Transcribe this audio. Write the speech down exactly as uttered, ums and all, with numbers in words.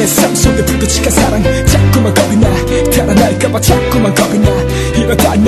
삶 속에 불꽃이가 사랑 자꾸만 겁이 나 달아날까봐 자꾸만 겁이 나 이러다